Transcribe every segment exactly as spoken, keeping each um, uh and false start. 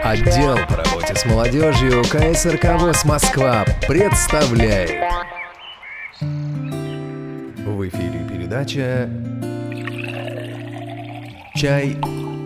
Отдел по работе с молодежью ка эс эр ка ВОС Москва представляет. В эфире передача «Чай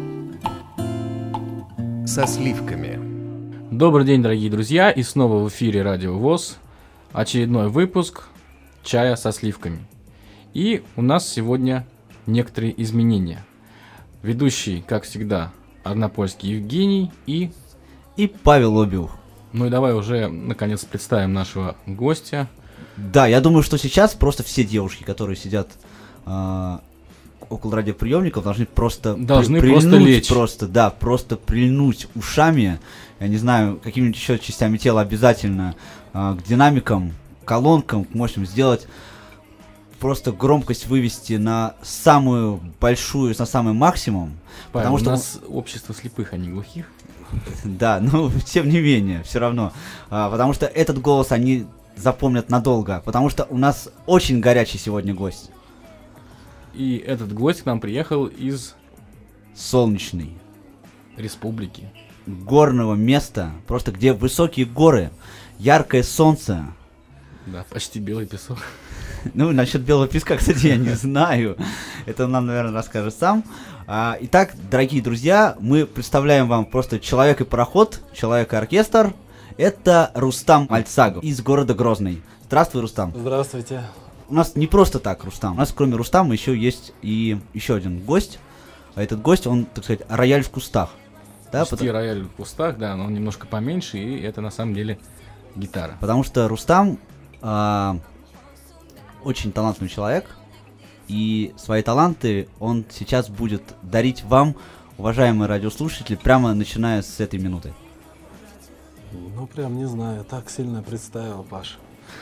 со сливками». Добрый день, дорогие друзья, и снова в эфире Радио ВОС. Очередной выпуск «Чая со сливками». И у нас сегодня некоторые изменения. Ведущий, как всегда, Однопольский Евгений и... И Павел Обиух. Ну и давай уже, наконец, представим нашего гостя. Да, я думаю, что сейчас просто все девушки, которые сидят э, около радиоприемников, должны просто... Должны при- просто прильнуть лечь. Просто, да, просто прильнуть ушами, я не знаю, какими-нибудь еще частями тела обязательно, э, к динамикам, колонкам, можем сделать... Просто громкость вывести на самую большую, на самый максимум. Павел, потому у что нас общество слепых, а не глухих. Да, но тем не менее, все равно. А, потому что этот голос они запомнят надолго. Потому что у нас очень горячий сегодня гость. И этот гость к нам приехал из Солнечный. республики. Горного места. Просто где высокие горы, яркое солнце. Да, почти белый песок. Ну, насчет белого песка, кстати, я не знаю. Это он нам, наверное, расскажет сам. А, итак, дорогие друзья, мы представляем вам просто «Человек и пароход», «Человек и оркестр». Это Рустам Мальцагов из города Грозный. Здравствуй, Рустам. Здравствуйте. У нас не просто так Рустам. У нас кроме Рустама еще есть и еще один гость. А этот гость, он, так сказать, рояль в кустах. Да, Почти потому, рояль в кустах, да, но он немножко поменьше, и это на самом деле гитара. потому что Рустам а, очень талантливый человек. И свои таланты он сейчас будет дарить вам, уважаемые радиослушатели, прямо начиная с этой минуты. Ну, прям не знаю, так сильно представил, Паша.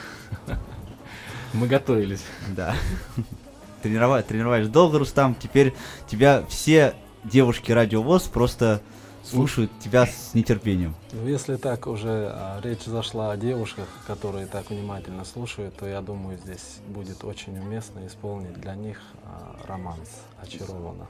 Мы готовились. Да. Тренировать, тренировались долго, Рустам. Теперь тебя все девушки Радио ВОС просто слушают тебя с нетерпением. Ну, если так уже а, речь зашла о девушках, которые так внимательно слушают, то я думаю, здесь будет очень уместно исполнить для них а, романс «Очарована».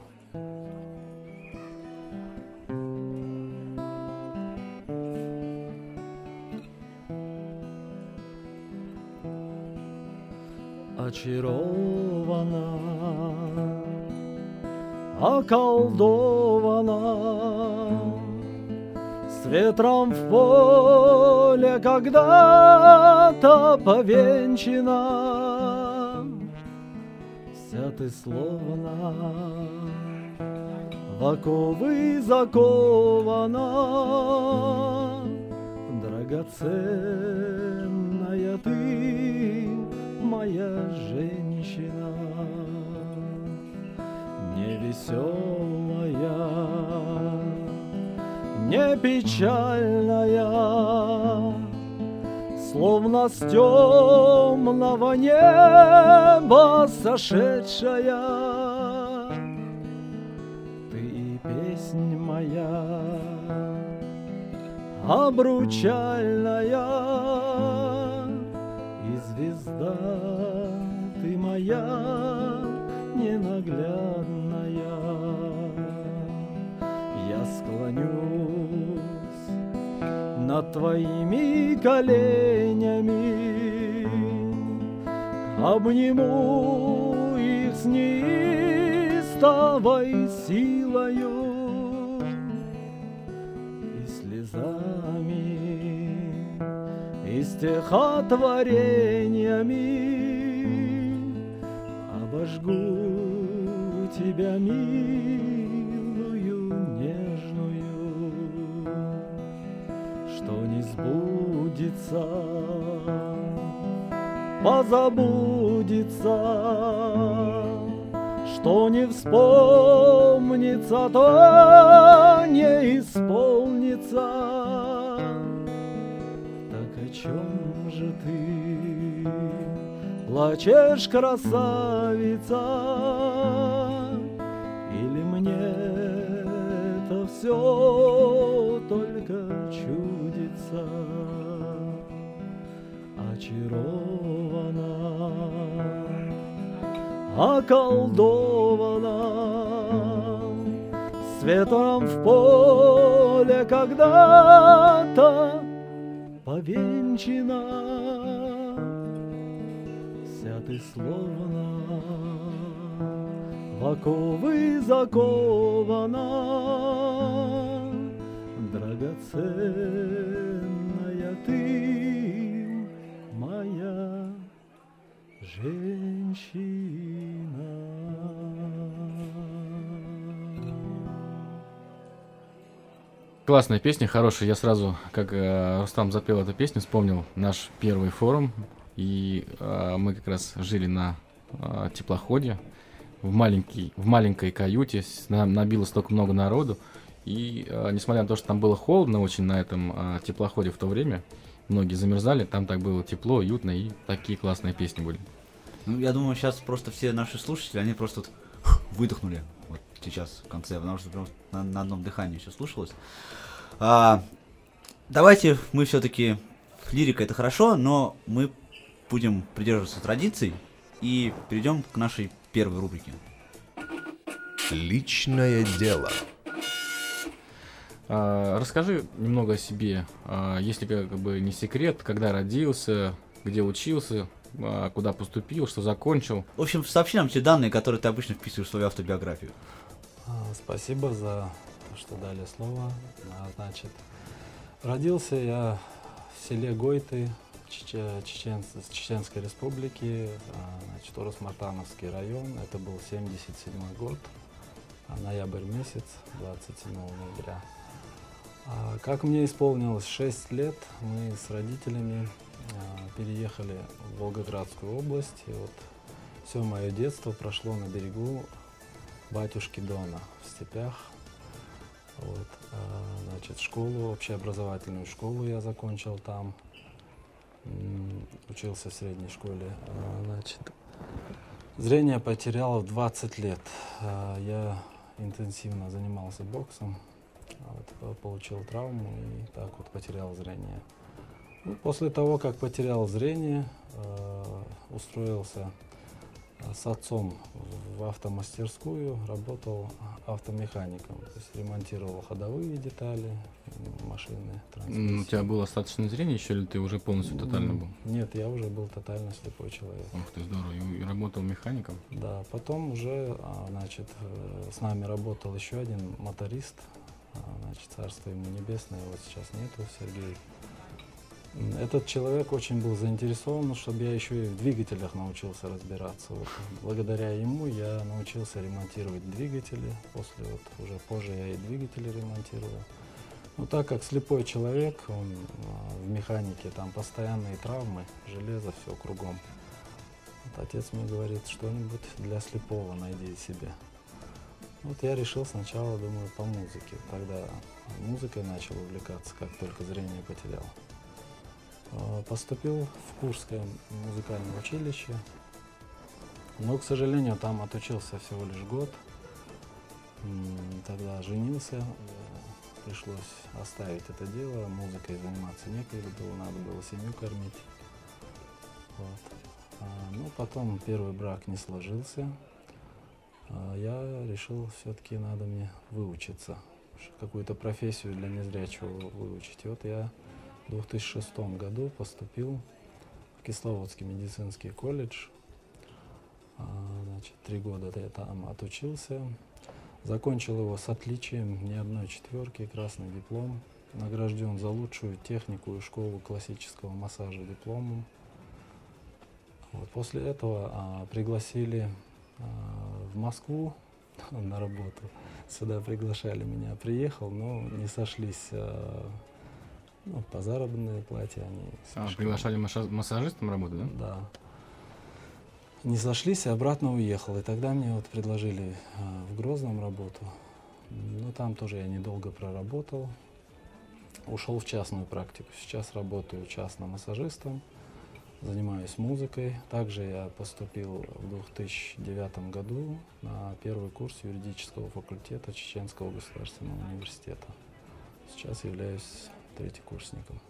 Очарована, околдована, с ветром в поле когда-то повенчана. Вся ты словно в оковы закована, драгоценная ты, моя женщина, не веселая, не печальная, словно с темного неба сошедшая. Ты и песнь моя обручальная, и звезда ты моя ненаглядная. Я склонюсь над твоими коленями, обниму их с неистовой силою и слезами, и стихотворениями обожгу тебя, милую, нежную, что не сбудется, позабудется, что не вспомнится, то не исполнится. Так о чем же ты плачешь, красавица? Или мне это все только чудится? Очарована, околдована, с ветром в поле поле когда-то повенчана, вся ты словно в оковы закована, драгоценная ты моя женщина. Классная песня, хорошая. Я сразу, как э, Рустам запел эту песню, вспомнил наш первый форум. И э, мы как раз жили на э, теплоходе в, маленький, в маленькой каюте. Нам набило столько много народу. И э, несмотря на то, что там было холодно очень на этом э, теплоходе в то время, многие замерзали, там так было тепло, уютно, и такие классные песни были. Ну, я думаю, сейчас просто все наши слушатели, они просто вот выдохнули. Вот сейчас в конце, потому что прям на, на одном дыхании все слушалось. А, давайте мы все-таки, лирика это хорошо, но мы будем придерживаться традиций и перейдем к нашей первой рубрике. Личное дело. А, расскажи немного о себе, а, если как бы не секрет, когда родился, где учился, а, куда поступил, что закончил. В общем, сообщи нам те данные, которые ты обычно вписываешь в свою автобиографию. А, Спасибо за то, что дали слово. А, Значит, родился я в селе Гойты, Чече- Чечен- Чеченской Республики, а, значит, Урус-Мартановский район. Это был семьдесят седьмой год, а, ноябрь месяц, двадцать седьмого ноября. А, Как мне исполнилось шесть лет, мы с родителями а, переехали в Волгоградскую область. И вот все мое детство прошло на берегу батюшки Дона в степях. Вот, а, значит, школу, общеобразовательную школу я закончил там. М, Учился в средней школе. А, значит, зрение потерял в двадцать лет. А, Я интенсивно занимался боксом. А вот, по- получил травму и так вот потерял зрение. Ну, после того, как потерял зрение, э, устроился э, с отцом в автомастерскую, работал автомехаником, то есть ремонтировал ходовые детали, м, машины, трансмиссии. М, У тебя было остаточное зрение еще, или ты уже полностью тотально был? Нет, я уже был тотально слепой человек. Ух ты, здорово. И, и работал механиком? Да, потом уже, а, значит, э, с нами работал еще один моторист, а, значит, царство ему небесное, его сейчас нету, Сергей. М, Этот человек очень был заинтересован, чтобы я еще и в двигателях научился разбираться. Вот, благодаря ему я научился ремонтировать двигатели. После вот уже позже я и двигатели ремонтировал. Ну, так как слепой человек, он а, в механике, там постоянные травмы, железо, все кругом. Вот отец мне говорит, что-нибудь для слепого найди себе. Вот я решил сначала, думаю, по музыке. Тогда музыкой начал увлекаться, как только зрение потерял. А, Поступил в Курское музыкальное училище, но, к сожалению, там отучился всего лишь год. М, Тогда женился, э, пришлось оставить это дело, музыкой заниматься некогда было, надо было семью кормить. Вот. А, Ну, потом первый брак не сложился. А, Я решил, все-таки надо мне выучиться, ш- какую-то профессию для незрячего выучить. И вот я в две тысячи шестом году поступил в Кисловодский медицинский колледж. А, Значит, три года я там отучился. Закончил его с отличием, ни одной четверки, красный диплом. Награжден за лучшую технику и школу классического массажа дипломом. Вот, после этого а, пригласили а, в Москву на работу. Сюда приглашали меня. Приехал, но не сошлись а, ну, по заработной плате. Они А, слишком- приглашали маша- массажистом работать, да? Да. Не сошлись, и обратно уехал. И тогда мне вот предложили а, в Грозном работу. Но там тоже я недолго проработал. Ушел в частную практику. Сейчас работаю частным массажистом. Занимаюсь музыкой. Также я поступил в две тысячи девятом году на первый курс юридического факультета Чеченского государственного университета. Сейчас являюсь третьекурсником.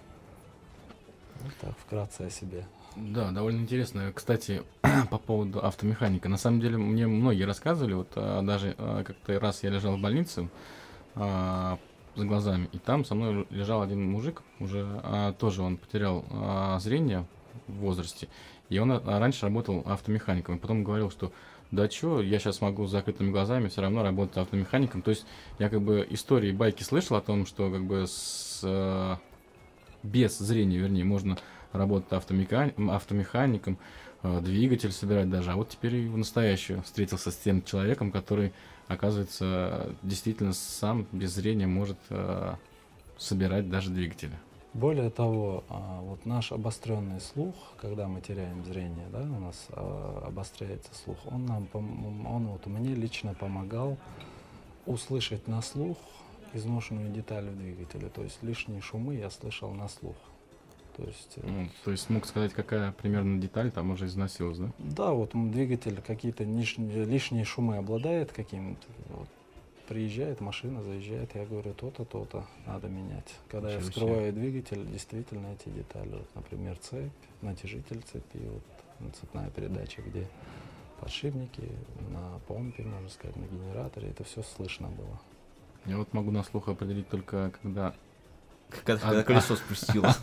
Вот так вкратце о себе. Да, довольно интересно. Кстати, по поводу автомеханика. На самом деле, мне многие рассказывали, вот а, даже а, как-то раз я лежал в больнице, а, за глазами. И там со мной лежал один мужик, уже а, тоже он потерял а, зрение в возрасте. И он а, раньше работал автомехаником. И потом говорил, что да чё, я сейчас могу с закрытыми глазами все равно работать автомехаником. То есть я как бы истории, байки слышал о том, что как бы с, а, без зрения, вернее, можно работать автомехаником, автомехаником, а, двигатель собирать даже. А вот теперь и в настоящую встретился с тем человеком, который, оказывается, действительно сам без зрения может а, собирать даже двигатели. Более того, а, вот наш обостренный слух, когда мы теряем зрение, да, у нас а, обостряется слух, он нам, пом- он вот мне лично помогал услышать на слух изношенную деталь в двигателе, то есть лишние шумы я слышал на слух. То есть, э, Ну, то есть мог сказать, какая примерно деталь там уже износилась, да? да, вот м, двигатель какие-то ниш- лишние шумы обладает каким-то. Вот, приезжает машина, заезжает, я говорю, то-то, то-то надо менять. Когда я Ничего вскрываю двигатель, действительно эти детали, вот, например, цепь, натяжитель цепи, вот, ну, цепная передача, где подшипники на помпе, можно сказать, на генераторе, это все слышно было. Я вот могу на слух определить только, когда... Когда, когда А- колесо спустило.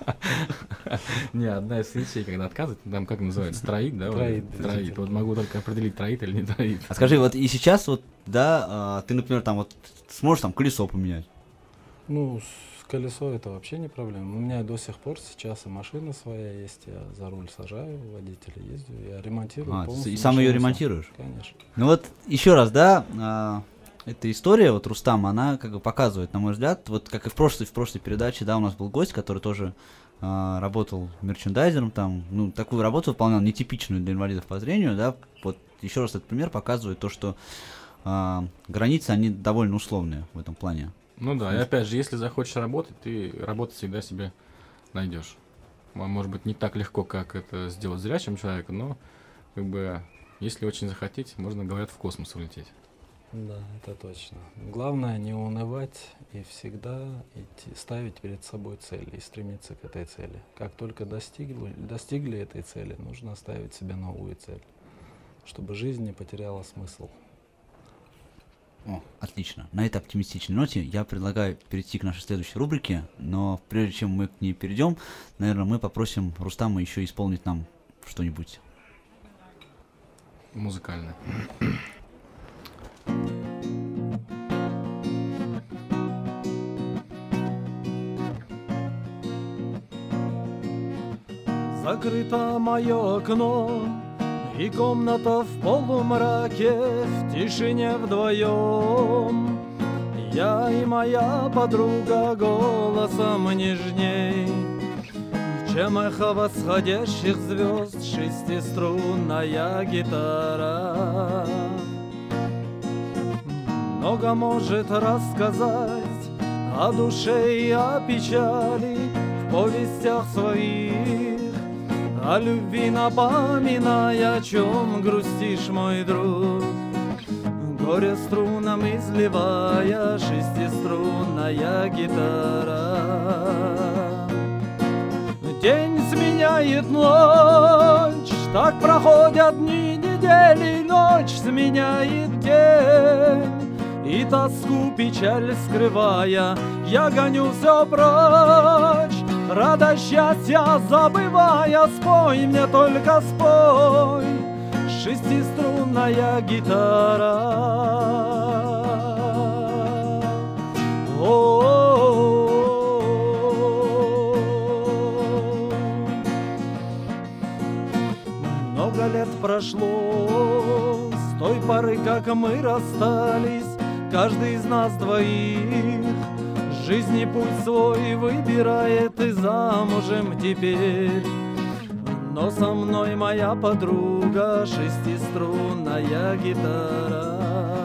Не, одна из свечей, когда отказывает, там как называется, троит, да? вот? Троит, Троит. действительно. Вот могу только определить, троит или не троит. А скажи, вот и сейчас вот, да, а, ты, например, там вот сможешь там колесо поменять? Ну, с колесо это вообще не проблема. У меня до сих пор сейчас и машина своя есть, я за руль сажаю, водителя ездю, я ремонтирую А, полностью и сам ее машину сам. ремонтируешь? Конечно. Ну вот еще раз, да, а, эта история, вот Рустам, она как бы показывает, на мой взгляд, вот как и в прошлой, в прошлой передаче, да, у нас был гость, который тоже а, работал мерчендайзером, там, ну, такую работу выполнял, нетипичную для инвалидов по зрению, да, вот еще раз этот пример показывает то, что а, границы, они довольно условные в этом плане. Ну да, и опять же, если захочешь работать, ты работать всегда себе найдешь. М- Может быть, не так легко, как это сделать зрячим человеком, но как бы, если очень захотеть, можно, говорят, в космос улететь. Да, это точно. Главное не унывать и всегда идти, ставить перед собой цель и стремиться к этой цели. Как только достигли, достигли этой цели, нужно ставить себе новую цель, чтобы жизнь не потеряла смысл. О, отлично. На этой оптимистичной ноте я предлагаю перейти к нашей следующей рубрике, но прежде чем мы к ней перейдем, наверное, мы попросим Рустама еще исполнить нам что-нибудь. Музыкально. Закрыто мое окно, и комната в полумраке, в тишине вдвоем. Я и моя подруга голосом нежней, чем эхо восходящих звезд шестиструнная гитара. Много может рассказать о душе и о печали в повестях своих, о любви напоминая, о чем грустишь, мой друг. Горе струнам изливая шестиструнная гитара. День сменяет ночь, так проходят дни, недели, ночь сменяет день. И тоску, печаль скрывая, я гоню все прочь. Радость, счастья забывая, спой мне, только спой, шестиструнная гитара. О-о-о-о. Много лет прошло с той поры, как мы расстались, каждый из нас двоих жизни путь свой выбирает и замужем теперь. Но со мной моя подруга шестиструнная гитара.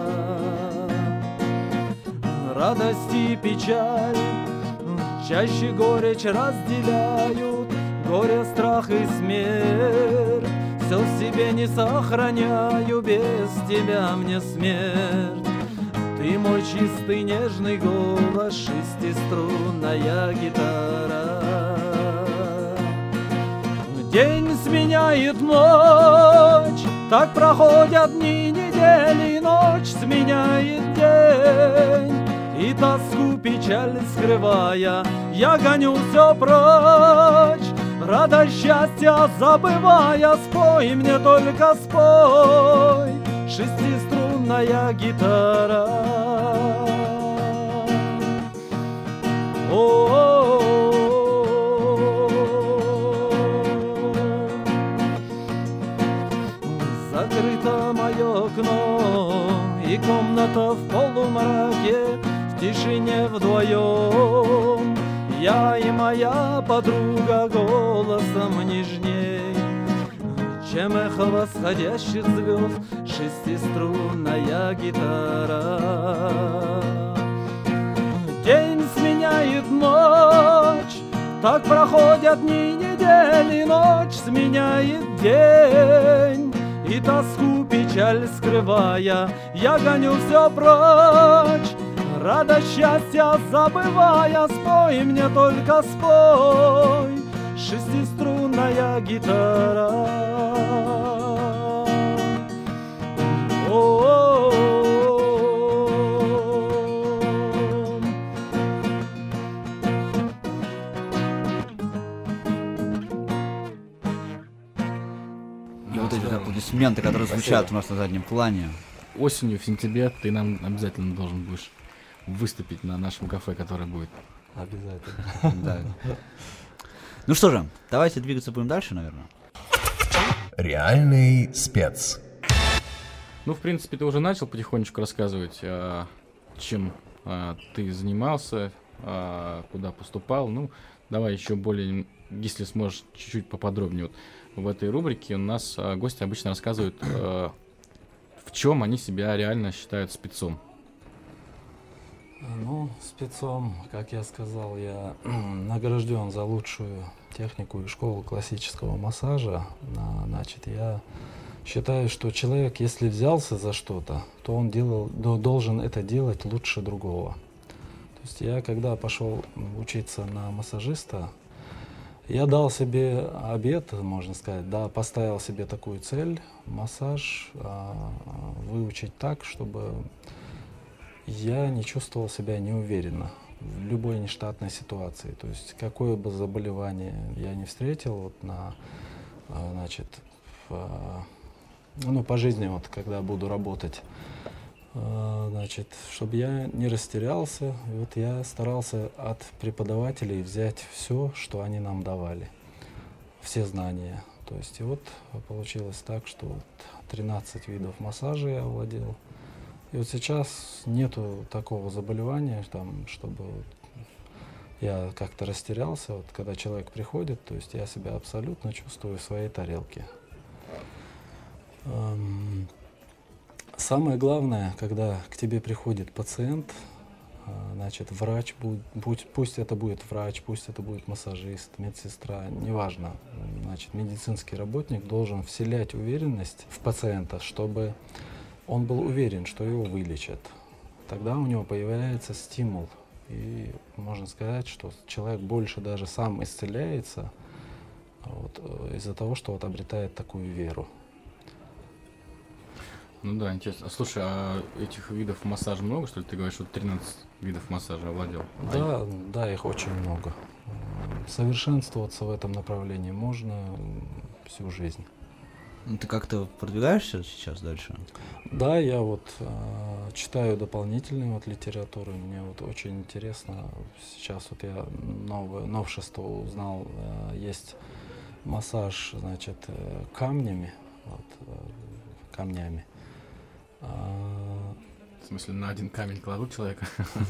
Радость и печаль чаще горечь разделяют, горе, страх и смерть все в себе не сохраняю, без тебя мне смерть. Ты мой чистый нежный голос, шестиструнная гитара. День сменяет ночь, так проходят дни, недели, ночь сменяет день. и тоску, печаль скрывая, я гоню все прочь, радость, счастья забывая. Спой мне только, спой, шестиструнная гитара. Закрыто мое окно, и комната в полумраке, в тишине вдвоем. Я и моя подруга голосом нежней, чем эхо восходящих звезд, шестиструнная гитара. День сменяет ночь, так проходят дни, недели, ночь сменяет день, и тоску, печаль скрывая, я гоню все прочь, радость, счастья забывая. Спой мне только, спой, шестиструнная гитара. И вот эти аплодисменты, которые звучат у нас на заднем плане. Осенью, в сентябре ты нам обязательно должен будешь выступить на нашем кафе, которое будет. Обязательно. Да. Ну что же, давайте двигаться будем дальше, наверное. Реальный спец. Ну, в принципе, ты уже начал потихонечку рассказывать, а, чем а, ты занимался, а, куда поступал. Ну, давай еще более, если сможешь, чуть-чуть поподробнее. Вот в этой рубрике у нас а, гости обычно рассказывают, а, в чем они себя реально считают спецом. Ну, спецом, как я сказал, я награжден за лучшую технику и школу классического массажа. А, значит, я считаю, что человек, если взялся за что-то, то он делал, должен это делать лучше другого. То есть я, когда пошел учиться на массажиста, я дал себе обет, можно сказать, да, поставил себе такую цель, массаж а, выучить так, чтобы я не чувствовал себя неуверенно в любой нештатной ситуации. То есть какое бы заболевание я не встретил вот на, значит, в, ну, по жизни, вот, когда буду работать, значит, чтобы я не растерялся. И вот я старался от преподавателей взять все, что они нам давали, все знания. То есть и вот получилось так, что вот тринадцать видов массажа я овладел. И вот сейчас нету такого заболевания, там, чтобы я как-то растерялся. Вот когда человек приходит, то есть я себя абсолютно чувствую в своей тарелке. Эм, самое главное, когда к тебе приходит пациент, э, значит, врач, будь, будь, пусть это будет врач, пусть это будет массажист, медсестра, неважно. Значит, медицинский работник должен вселять уверенность в пациента, чтобы он был уверен, что его вылечат. Тогда у него появляется стимул. И можно сказать, что человек больше даже сам исцеляется вот, из-за того, что вот обретает такую веру. Ну да, интересно. Слушай, а этих видов массажа много, что ли? Ты говоришь, что тринадцать видов массажа овладел? Да, а... да, их очень много. Совершенствоваться в этом направлении можно всю жизнь. Ты как-то продвигаешься сейчас дальше? Да, я вот э, читаю дополнительную вот литературу, мне вот очень интересно. Сейчас вот я новое новшество узнал, э, есть массаж, значит, э, камнями, вот, э, камнями. В смысле, на один камень кладут человека?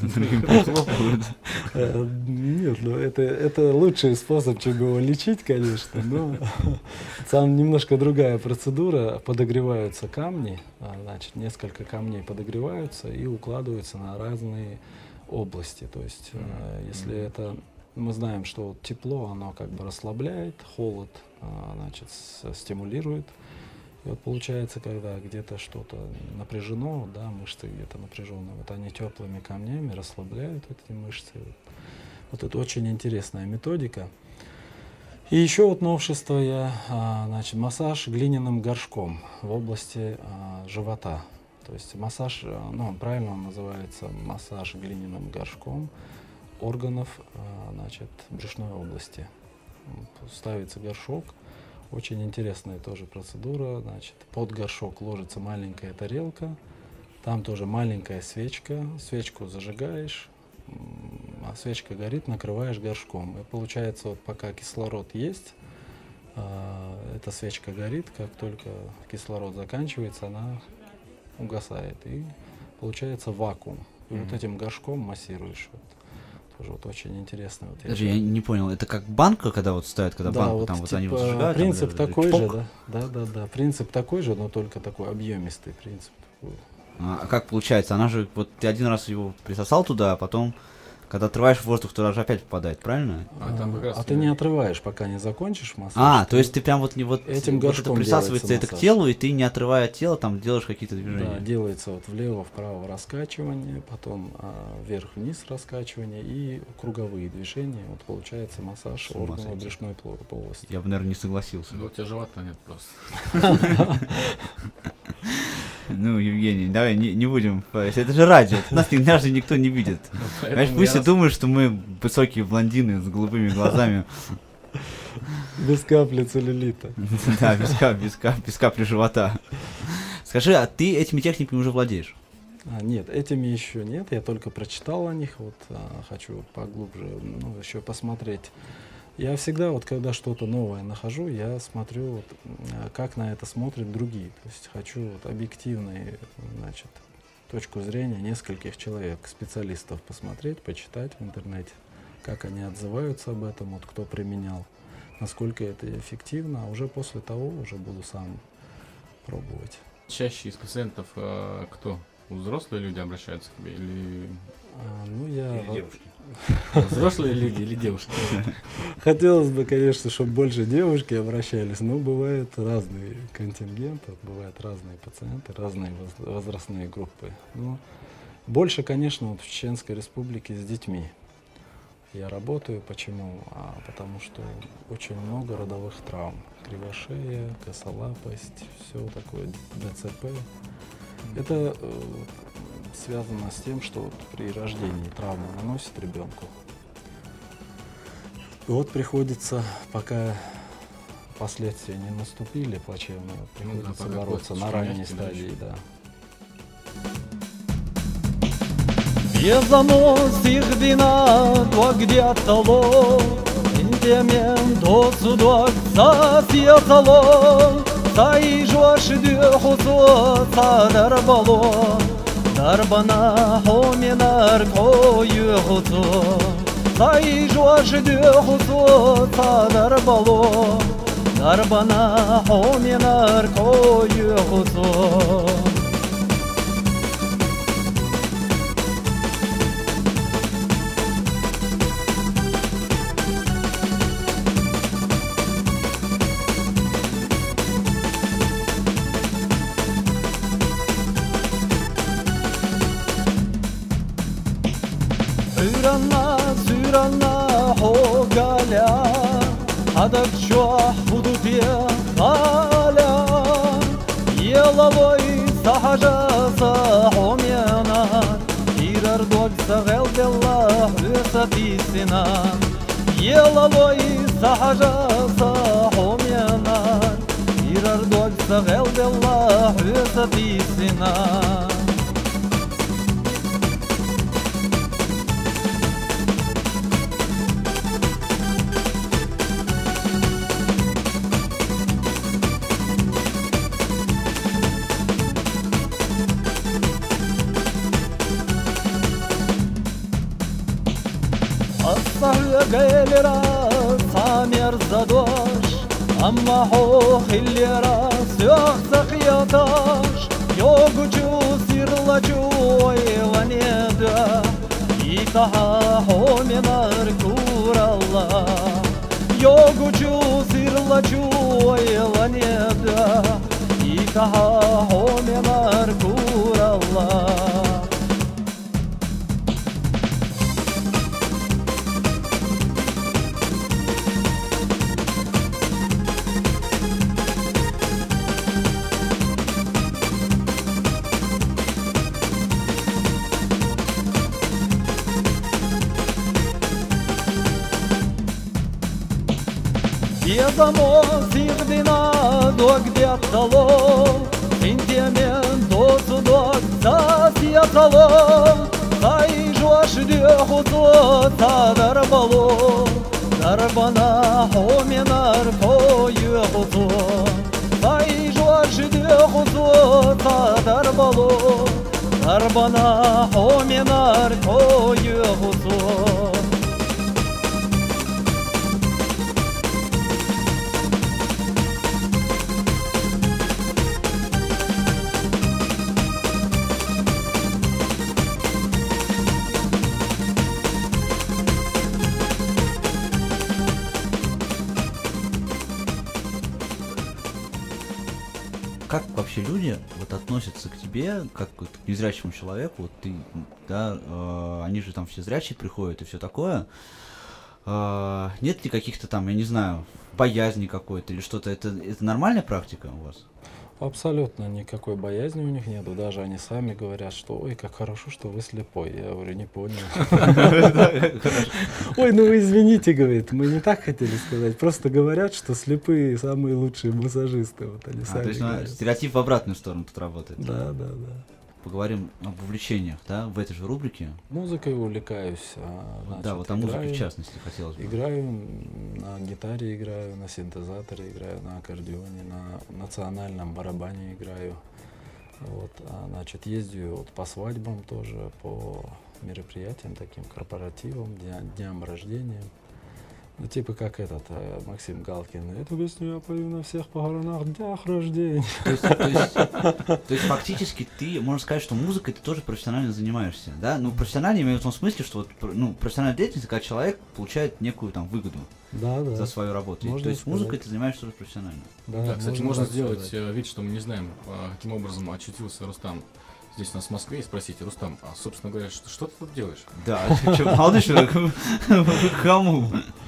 Нет, ну это, это лучший способ, чем его лечить, конечно, но там немножко другая процедура. Подогреваются камни, значит, несколько камней подогреваются и укладываются на разные области. То есть, если это, мы знаем, что тепло, оно как бы расслабляет, холод, значит, стимулирует. И вот получается, когда где-то что-то напряжено, да, мышцы где-то напряженные, вот они теплыми камнями расслабляют эти мышцы. Вот, вот это очень интересная методика. И еще вот новшество я, а, значит, массаж глиняным горшком в области а, живота. То есть массаж, ну, правильно он называется массаж глиняным горшком органов, значит, брюшной области. Ставится горшок. Очень интересная тоже процедура. Значит, под горшок ложится маленькая тарелка. Там тоже маленькая свечка. Свечку зажигаешь, а свечка горит, накрываешь горшком. И получается, вот пока кислород есть, эта свечка горит. Как только кислород заканчивается, она угасает. И получается вакуум. И mm-hmm. вот этим горшком массируешь. Вот. Тоже вот очень интересно. Вот Даже я, я не понял, это как банка, когда вот ставят, когда да, банку, вот, там типа, вот они вот зажигают? Принцип там, такой чпок. же, да? Да, да, да. Принцип такой же, но только такой объемистый принцип. Такой. А, а как получается? Она же, вот ты один раз его присосал туда, а потом, когда отрываешь воздух, туда же опять попадает, правильно? А, там как раз а ты не отрываешь, пока не закончишь массаж. А, то есть ты прям вот не вот этим вот горшком это присасывается это к массаж. телу, и ты, не отрывая от тела, там делаешь какие-то движения. Да, делается вот влево-вправо раскачивание, потом а, вверх-вниз раскачивание и круговые движения. Вот получается массаж органов брюшной полости. Я бы, наверное, не согласился. Ну, у тебя живота нет просто. Ну, Евгений, давай не, не будем. Это же радио, нас даже никто не видит. Понимаешь, пусть все думают, что мы высокие блондины с голубыми глазами. Без капли целлюлита. Да, без капли, без капли, без капли живота. Скажи, а ты этими техниками уже владеешь? А, нет, этими еще нет. Я только прочитал о них. Вот а, хочу поглубже, ну, еще посмотреть. Я всегда, вот когда что-то новое нахожу, я смотрю, вот, как на это смотрят другие. То есть хочу вот объективную, значит, точку зрения нескольких человек, специалистов посмотреть, почитать в интернете, как они отзываются об этом, вот кто применял, насколько это эффективно, а уже после того уже буду сам пробовать. Чаще из пациентов э, кто? Взрослые люди обращаются к тебе или... А, ну, я... Или девушки? Взрослые люди или девушки? Хотелось бы, конечно, чтобы больше девушки обращались, но бывают разные контингенты, бывают разные пациенты, разные возрастные группы. Но больше, конечно, вот в Чеченской Республике с детьми. Я работаю. Почему? А потому что очень много родовых травм. Кривошея, косолапость, все такое, ДЦП. Это э, связано с тем, что вот при рождении травму наносит ребенку. И вот приходится, пока последствия не наступили плачевные, вот приходится ну, да, бороться на ранней стадии, да. Безонос их вина, то где-то ло, интемен до судок засъехало, сайжуаш дюхусо садар бало, дарбана хоминар коюхусо, сайжуаш дюхусо садар бало, дарбана хоминар коюхусо. Süranna, süranna hogala, hadak şuah hududiye hala, yelavoi sahaja sahomyana, kirar dog saghel billah hüsatisina, yelavoi sahaja sahomyana, kirar dog saghel billah hüsatisina. Gaylera samir zadosh, amma ho khillera syakh yatash, yoguchu sirlachu aylaneda, itaha ho minar kuralla, yoguchu sirlachu aylaneda, itaha ho minar kuralla. Я замок сирдина до где-то ло, сентимент до судок, да сьятало, ай жош дехуто тадар бало, дарбана хоминар поюхуто, ай жош дехуто тадар бало, дарбана хоминар поюхуто. Как вообще люди вот относятся к тебе, как вот к незрячему человеку? Вот ты, да, э, они же там все зрячие приходят и все такое. Э, нет ли каких-то там, я не знаю, боязни какой-то или что-то? Это, это нормальная практика у вас? Абсолютно никакой боязни у них нету. Даже они сами говорят, что ой, как хорошо, что вы слепой. Я говорю, не понял. Ой, ну вы извините, говорит, мы не так хотели сказать. Просто говорят, что слепые самые лучшие массажисты. Вот они сами. То есть стереотип в обратную сторону тут работает. Да, да, да. Поговорим об увлечениях, да, в этой же рубрике. Музыкой увлекаюсь. Значит, да, вот о музыке играю, в частности хотелось бы. Играю на гитаре, играю на синтезаторе, играю на аккордеоне, на национальном барабане играю. Вот, а, значит, ездию вот по свадьбам тоже, по мероприятиям таким, корпоративам, дня, дням рождения. Ну, типа как этот, Максим Галкин. Эту песню я пою на всех похоронах, днях рождения. То есть, то, есть, то есть фактически ты, можно сказать, что музыкой ты тоже профессионально занимаешься, да? Ну, профессионально имею в том смысле, что вот, ну, профессиональная деятельность, когда человек получает некую там выгоду да, да. за свою работу. Можно то есть сказать. музыкой ты занимаешься тоже профессионально. Да, да, кстати, можно сделать сказать. вид, что мы не знаем, каким образом очутился Рустам здесь у нас в Москве, и спросите: Рустам, а, собственно говоря, что, что ты тут делаешь? Да, молодой человек, кому?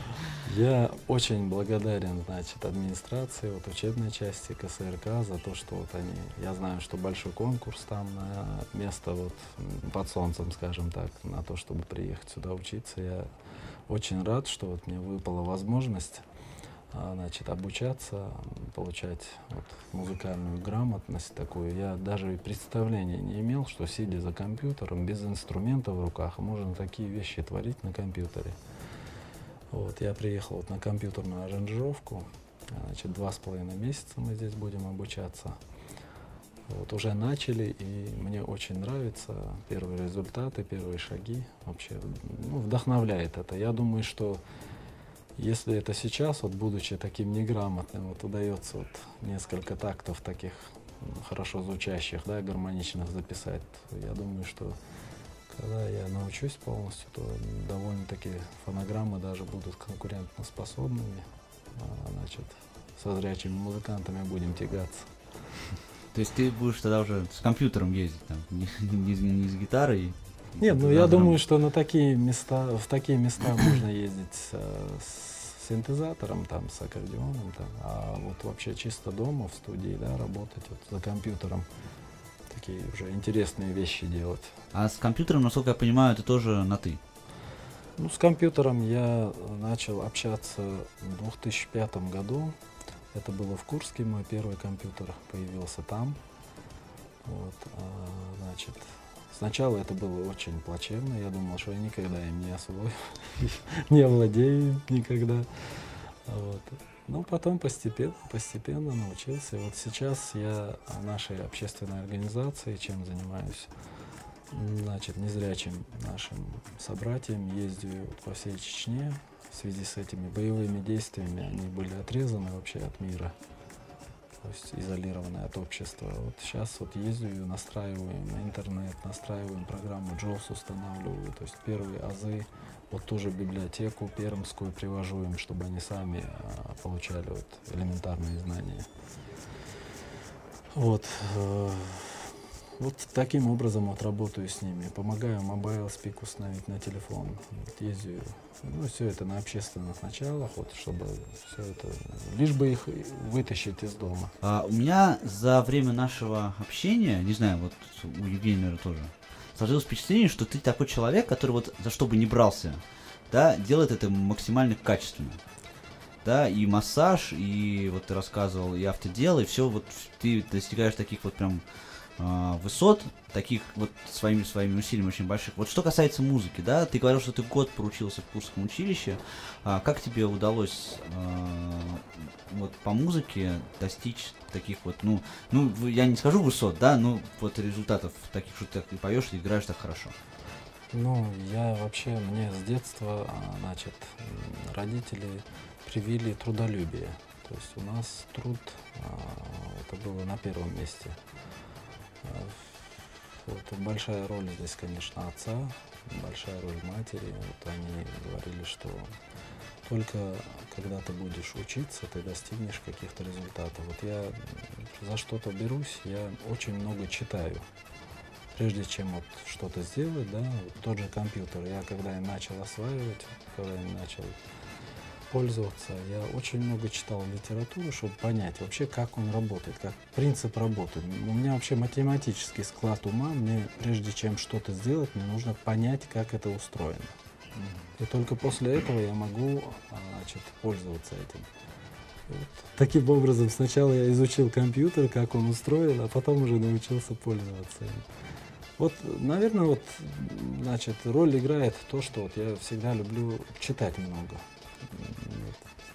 Я очень благодарен, значит, администрации, вот учебной части ка эс эр ка за то, что вот они, я знаю, что большой конкурс там на место вот под солнцем, скажем так, на то, чтобы приехать сюда учиться. Я очень рад, что вот мне выпала возможность, значит, обучаться, получать вот музыкальную грамотность такую. Я даже представления не имел, что сидя за компьютером, без инструмента в руках, можно такие вещи творить на компьютере. Вот, я приехал вот на компьютерную аранжировку, значит, два с половиной месяца мы здесь будем обучаться. Вот, уже начали, и мне очень нравятся первые результаты, первые шаги. Вообще, ну, вдохновляет это. Я думаю, что если это сейчас, вот будучи таким неграмотным, вот удается вот несколько тактов таких хорошо звучащих, да, гармоничных записать, то я думаю, что когда я научусь полностью, то довольно-таки фонограммы даже будут конкурентоспособными. А, значит, со зрячими музыкантами будем тягаться. То есть ты будешь тогда уже с компьютером ездить, там, не, не, не с гитарой? Нет, ну я думаю, что на такие места, в такие места можно ездить с, с синтезатором, там, с аккордеоном, там, а вот вообще чисто дома, в студии, да, работать вот за компьютером. Такие уже интересные вещи делать. А с компьютером, насколько я понимаю, это тоже на «ты»? Ну, с компьютером я начал общаться в две тысячи пятом году. Это было в Курске, мой первый компьютер появился там. Вот, а, значит, сначала это было очень плачевно. Я думал, что я никогда им не освою, не владею никогда. Вот. Ну, потом постепенно, постепенно научился. Вот сейчас я нашей общественной организации, чем занимаюсь, значит, незрячим нашим собратьям, ездю по всей Чечне. В связи с этими боевыми действиями они были отрезаны вообще от мира, то есть изолированы от общества. Вот сейчас вот ездию, настраиваем интернет, настраиваем программу джоус, устанавливаю, то есть первые азы. Вот ту же библиотеку пермскую привожу им, чтобы они сами а, получали вот элементарные знания. Вот. Э, вот таким образом вот работаю с ними. Помогаю мобайл спик установить на телефон. Вот ездию. Ну, все это на общественных началах, вот, чтобы все это, лишь бы их вытащить из дома. А, у меня за время нашего общения, не знаю, вот у Евгения тоже, сложилось впечатление, что ты такой человек, который вот за что бы ни брался, да, делает это максимально качественно. да, и массаж, и вот ты рассказывал, и автодело, и все, вот ты достигаешь таких вот прям э, высот, таких вот своими своими усилиями очень больших. Вот что касается музыки, да, ты говорил, что ты год проучился в Курском училище, а как тебе удалось э, вот по музыке достичь таких вот, ну, ну, я не скажу высот, да, но вот результатов таких, что ты поешь и играешь так хорошо? Ну, я вообще, мне с детства, значит, родители привили трудолюбие. То есть у нас труд, это было на первом месте. Вот, большая роль здесь, конечно, отца, большая роль матери. Вот они говорили, что только когда ты будешь учиться, ты достигнешь каких-то результатов. Вот я за что-то берусь, я очень много читаю. Прежде чем вот что-то сделать, да, вот тот же компьютер, я когда я начал осваивать, когда я начал пользоваться, я очень много читал литературу, чтобы понять вообще, как он работает, как принцип работы. У меня вообще математический склад ума, мне прежде чем что-то сделать, мне нужно понять, как это устроено. И только после этого я могу, значит, пользоваться этим. Вот. Таким образом, сначала я изучил компьютер, как он устроен, а потом уже научился пользоваться им. Вот, наверное, вот, значит, роль играет то, что вот я всегда люблю читать много. Вот.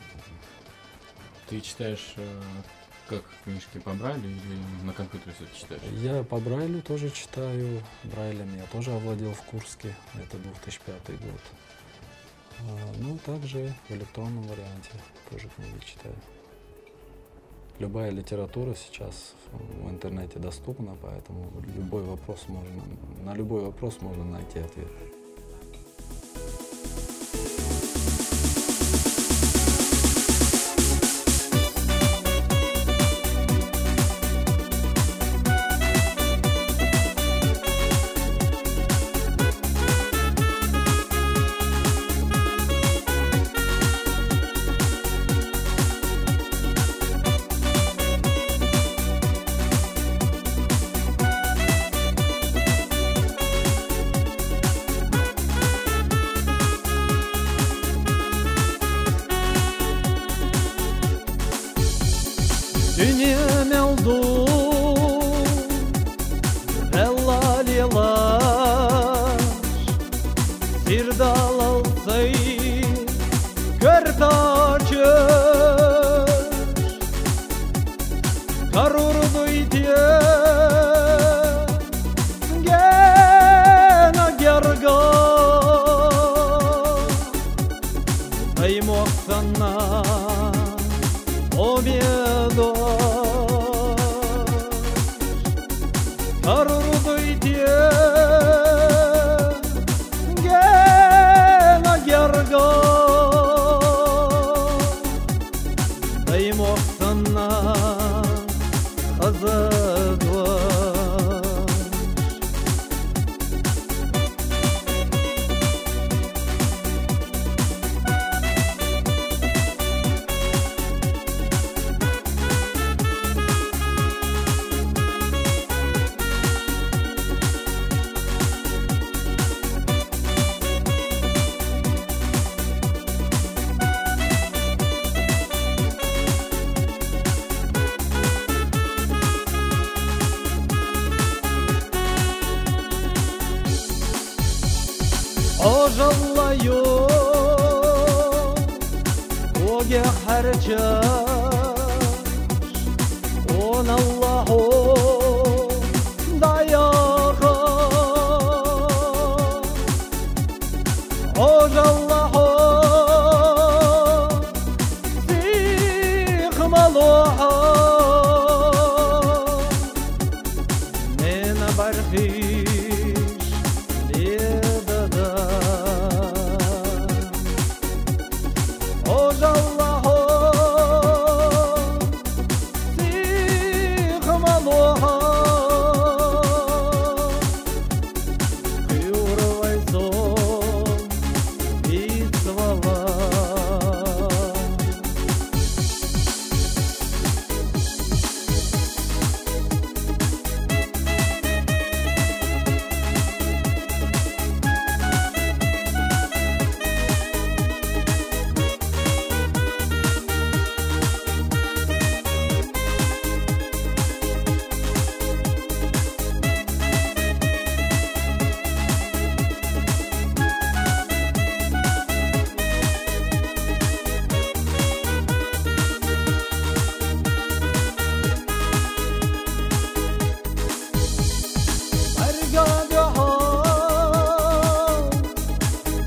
Ты читаешь э, как книжки по Брайлю или на компьютере все читаешь? Я по Брайлю тоже читаю, Брайлем я тоже овладел в Курске, это две тысячи пятый год. А, ну, также в электронном варианте тоже книги читаю. Любая литература сейчас в интернете доступна, поэтому любой вопрос можно, на любой вопрос можно найти ответ. Meldu Ella lilaş Sirdal alsay Kırtaçır Karurdu itiye Gena gerga Ay muhsanna Obiedo Aruduyte Gena gerga Dayım oksana Azadvar Ожаллаю Оге харчаш Он Аллаху даяха Ожаллаху Сихмалуха Нена бархиш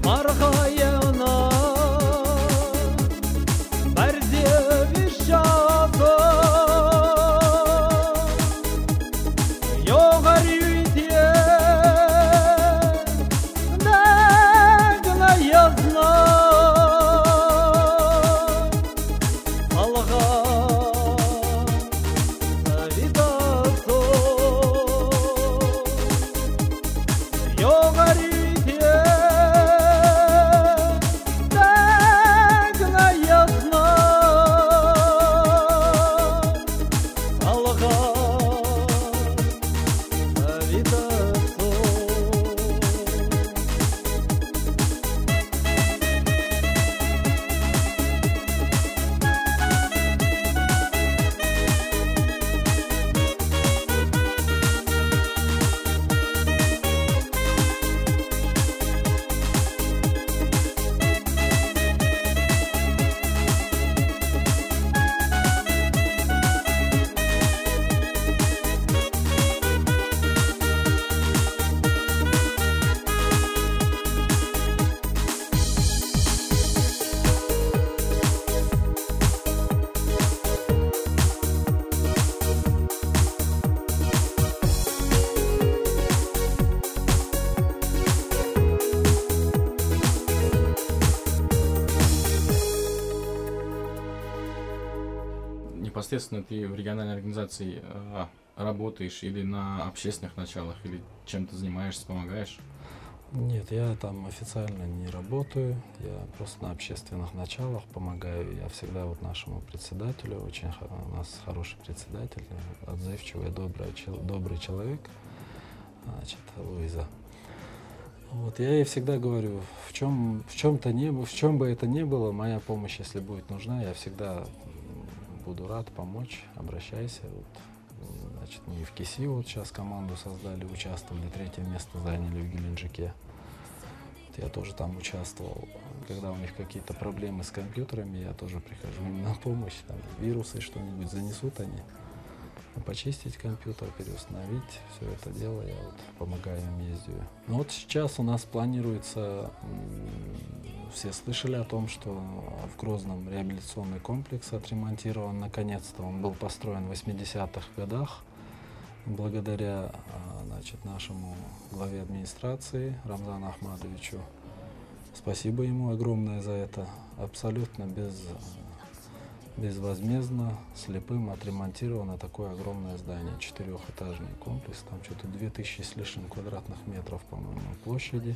Мархаевна, бірде вишаты, йоғар үйде, нәгіна язна, алға завидасы, йоғар үйде, нәгіна язна, алға завидасы. Непосредственно ты в региональной организации э, работаешь или на общественных началах, или чем-то занимаешься, помогаешь? Нет, я там официально не работаю, я просто на общественных началах помогаю. Я всегда вот нашему председателю, очень хо- у нас хороший председатель, отзывчивый, добрый, чел- добрый человек, значит, Луиза. Вот, я ей всегда говорю, в чем, в чем-то не, в чем бы это ни было, моя помощь, если будет нужна, я всегда м, буду рад помочь, обращайся. Вот, м, значит, мы и в КИСИ вот сейчас команду создали, участвовали, третье место заняли в Геленджике. Вот я тоже там участвовал. Когда у них какие-то проблемы с компьютерами, я тоже прихожу им на помощь. Там вирусы что-нибудь занесут они. Почистить компьютер, переустановить, все это дело я вот помогаю им, ездию. Но вот сейчас у нас планируется, м, все слышали о том, что в Грозном реабилитационный комплекс отремонтирован наконец-то. Он был построен в восьмидесятых годах благодаря а, значит, нашему главе администрации Рамзану Ахмадовичу. Спасибо ему огромное за это. Абсолютно без безвозмездно слепым отремонтировано такое огромное здание, четырехэтажный комплекс, там что-то две тысячи с лишним квадратных метров, по-моему, площади.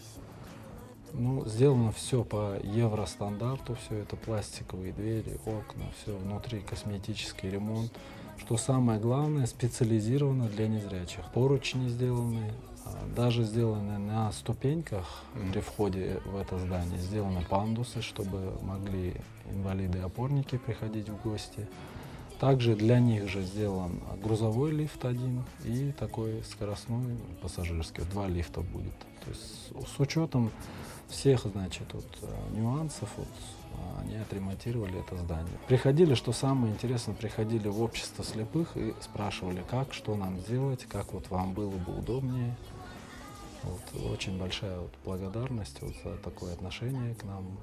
Ну, сделано все по евростандарту, все это пластиковые двери, окна, все внутри косметический ремонт. Что самое главное, специализировано для незрячих. Поручни сделаны, даже сделаны на ступеньках при входе в это здание, сделаны пандусы, чтобы могли инвалиды-опорники приходить в гости. Также для них же сделан грузовой лифт один и такой скоростной пассажирский. Два лифта будет. То есть с учетом всех, значит, вот, нюансов, вот, они отремонтировали это здание. Приходили, что самое интересное, приходили в общество слепых и спрашивали, как, что нам сделать, как вот вам было бы удобнее. Вот, очень большая вот благодарность вот за такое отношение к нам.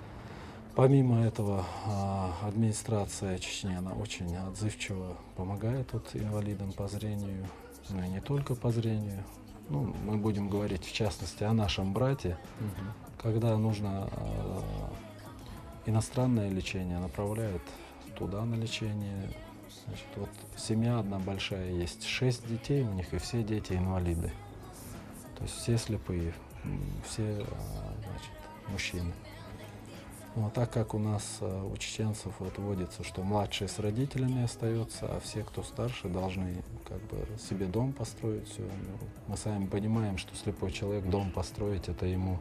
Помимо этого, администрация Чечни, она очень отзывчиво помогает вот инвалидам по зрению, ну и не только по зрению. Ну, мы будем говорить в частности о нашем брате, угу. Когда нужно э, иностранное лечение, направляют туда на лечение. Значит, вот семья одна большая есть, шесть детей у них, и все дети инвалиды. То есть все слепые, все значит, мужчины. Ну, а так как у нас у чеченцев вот вводится, что младшие с родителями остаются, а все, кто старше, должны как бы себе дом построить. Все. Ну, мы сами понимаем, что слепой человек дом построить, это ему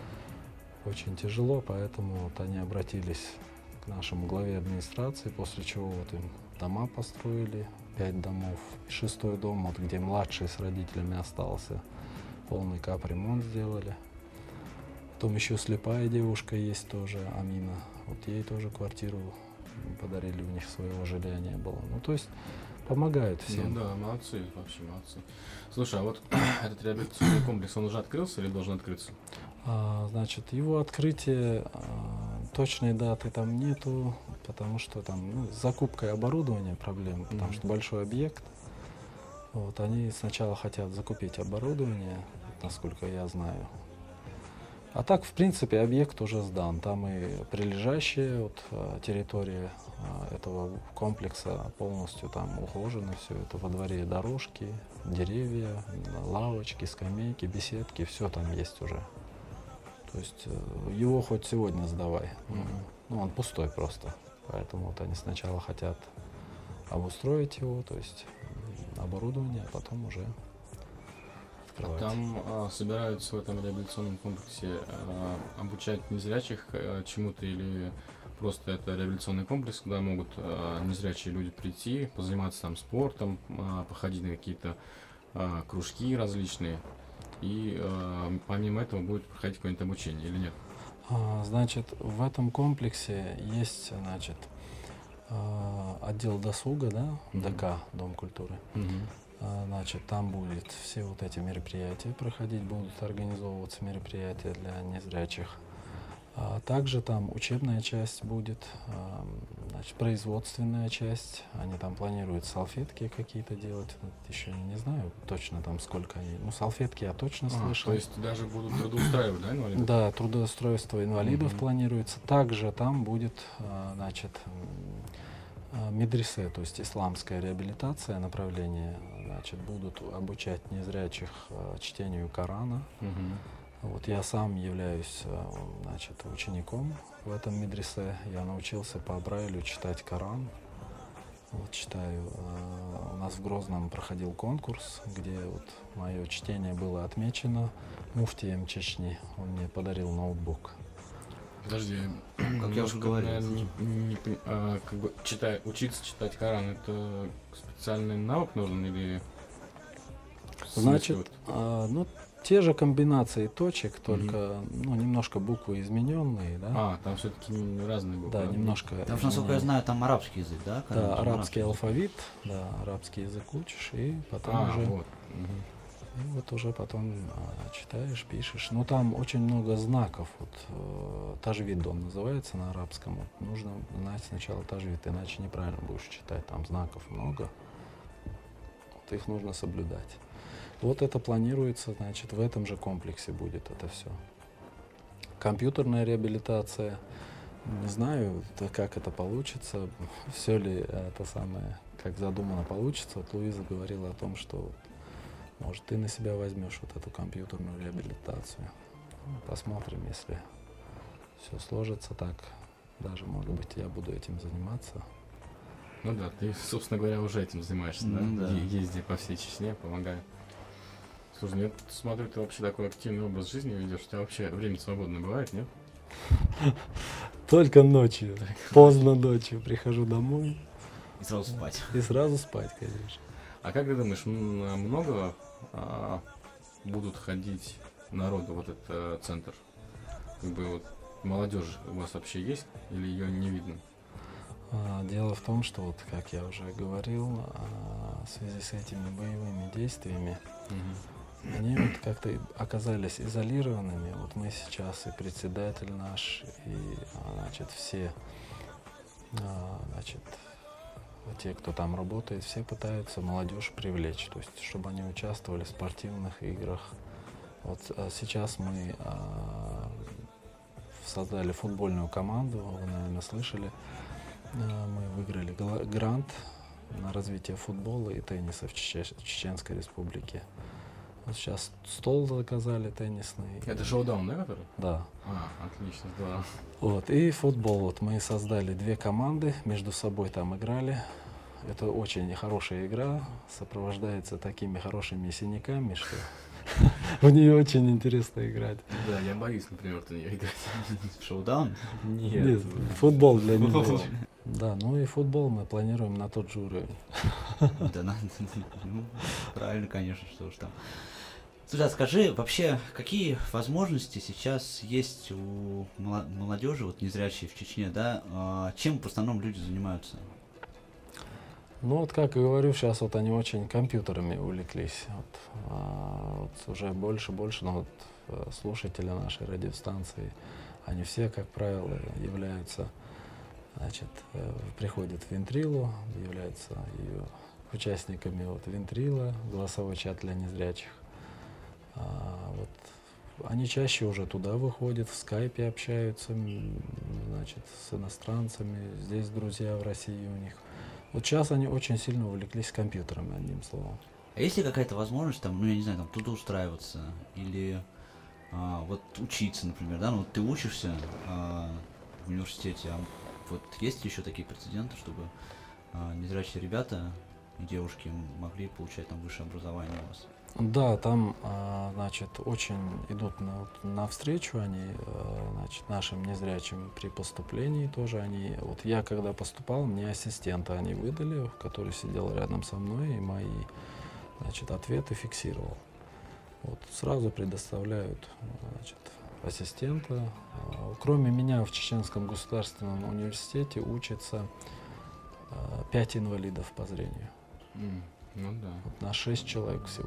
очень тяжело, поэтому вот они обратились к нашему главе администрации, после чего вот им дома построили, пять домов. Шестой дом, вот, где младший с родителями остался, полный капремонт сделали. Потом еще слепая девушка есть тоже, Амина. Вот ей тоже квартиру подарили, у них своего жилья не было. Ну, то есть помогают всем. Ну да, молодцы, вообще молодцы. Слушай, а вот этот реабилитационный комплекс, он уже открылся или должен открыться? А, значит, его открытие, а, точной даты там нету, потому что там ну, с закупкой оборудования проблемы, потому Мгм. что большой объект. Вот, они сначала хотят закупить оборудование, насколько я знаю. А так, в принципе, объект уже сдан. Там и прилежащая вот, а, территория а, этого комплекса полностью там ухожено, все это во дворе дорожки, деревья, лавочки, скамейки, беседки, все там есть уже. То есть э, его хоть сегодня сдавай. Ну, Мгм. ну, он пустой просто. Поэтому вот они сначала хотят обустроить его, то есть м, оборудование, а потом уже открывать. Там а, собираются в этом реабилитационном комплексе а, обучать незрячих а, чему-то или просто это реабилитационный комплекс, куда могут а, незрячие люди прийти, позаниматься там спортом, а, походить на какие-то а, кружки различные, и а, помимо этого будет проходить какое-нибудь обучение или нет? А, Значит, в этом комплексе есть, значит, а, отдел досуга, да, Мгм. ДК, Дом культуры. А, Значит, там будет все вот эти мероприятия проходить, будут организовываться мероприятия для незрячих. А также там учебная часть будет, а, значит, производственная часть. Они там планируют салфетки какие-то делать. Вот еще не знаю точно там сколько они. Ну, салфетки я точно А, слышал. то есть даже будут трудоустраивать, да, инвалидов? Да, трудоустройство инвалидов Мгм. планируется. Также там будет, а, значит, м, а, медресе, то есть исламская реабилитация направление. Значит, будут обучать незрячих а, чтению Корана. Мгм. Вот я сам являюсь, а, значит, учеником в этом медресе. Я научился по Брайлю читать Коран. Вот читаю. А, У нас в Грозном проходил конкурс, где вот мое чтение было отмечено муфтием Чечни. Он мне подарил ноутбук. Подожди, Как я уже немножко, говорил. наверное, не- не пони- а, как бы читая, учиться читать Коран, это специальный навык нужен или? в смысле Значит, вот- а, ну, те же комбинации точек, только ну, немножко буквы измененные, да? А, там все-таки разные буквы. да, немножко. Потому что, насколько я измененные. знаю, там арабский язык, да? Когда Да, там арабский язык. алфавит, да, арабский язык учишь, и потом А, уже, вот. Мгм. и вот уже потом а, читаешь, пишешь. Ну там очень много знаков, вот э, тажвид он называется на арабском. Вот, нужно знать сначала тажвид, иначе неправильно будешь читать. Там знаков много, вот их нужно соблюдать. Вот это планируется, значит, в этом же комплексе будет это все. Компьютерная реабилитация. Не знаю, т- как это получится, все ли это самое, как задумано, получится. Вот Луиза говорила о том, что вот, может, ты на себя возьмешь вот эту компьютерную реабилитацию. Ну, посмотрим, если все сложится так. Даже, может быть, я буду этим заниматься. Ну да, ты, собственно говоря, уже этим занимаешься, да? Ну да. Е- Езди по всей Чечне, помогай. Слушай, ну я тут смотрю, ты вообще такой активный образ жизни ведешь. У тебя вообще время свободное бывает, нет? Только ночью, поздно ночью прихожу домой И сразу спать. и сразу спать, конечно. А как ты думаешь, м, много а, будут ходить народу в этот а, центр? Как бы вот молодежь у вас вообще есть или ее не видно? А, Дело в том, что, вот, как я уже говорил, а, в связи с этими боевыми действиями они вот как-то и оказались изолированными. Вот мы сейчас и председатель наш, и а, значит, все, а, значит, те, кто там работает, все пытаются молодежь привлечь, то есть, чтобы они участвовали в спортивных играх. Вот а, сейчас мы а, создали футбольную команду, вы, наверное, слышали. А, Мы выиграли гла- грант на развитие футбола и тенниса в Чече- Чеченской Республике. Вот сейчас стол заказали теннисный. Это шоу-даун, да, который? Да. А, отлично, здорово. Вот, и футбол. Вот мы создали две команды, между собой там играли. Это очень хорошая игра, сопровождается такими хорошими синяками, что в нее очень интересно играть. Да, я боюсь, например, в нее играть. Шоу-даун? Нет, футбол для него. Да, ну и футбол мы планируем на тот же уровень. Да, надо. Ну, правильно, конечно, что уж там. Слушай, а скажи, вообще, какие возможности сейчас есть у мала- молодежи, вот незрячей в Чечне, да? А, чем в основном люди занимаются? Ну вот, как и говорю, сейчас вот они очень компьютерами увлеклись. Вот, а, вот уже больше, больше, ну вот э, слушатели нашей радиостанции, они все, как правило, являются, значит, э, приходят в Вентрилу, являются ее участниками вот Вентрила, голосовой чат для незрячих. А, вот, они чаще уже туда выходят, в скайпе общаются, м, значит, с иностранцами, здесь друзья в России у них. Вот сейчас они очень сильно увлеклись компьютерами, одним словом. А есть ли какая-то возможность, там, ну я не знаю, там трудоустраиваться или а, вот учиться, например, да, ну вот ты учишься а, в университете, а вот есть еще такие прецеденты, чтобы а, незрячие ребята и девушки могли получать там высшее образование у вас? Да, там, а, значит, очень идут на, вот навстречу они, а, значит, нашим незрячим при поступлении тоже. Они, вот я когда поступал, мне ассистента они выдали, который сидел рядом со мной и мои, значит, ответы фиксировал. Вот сразу предоставляют, значит, ассистента. А, кроме меня в Чеченском государственном университете учатся а, пять инвалидов по зрению. М, Ну да. Вот на шесть человек всего.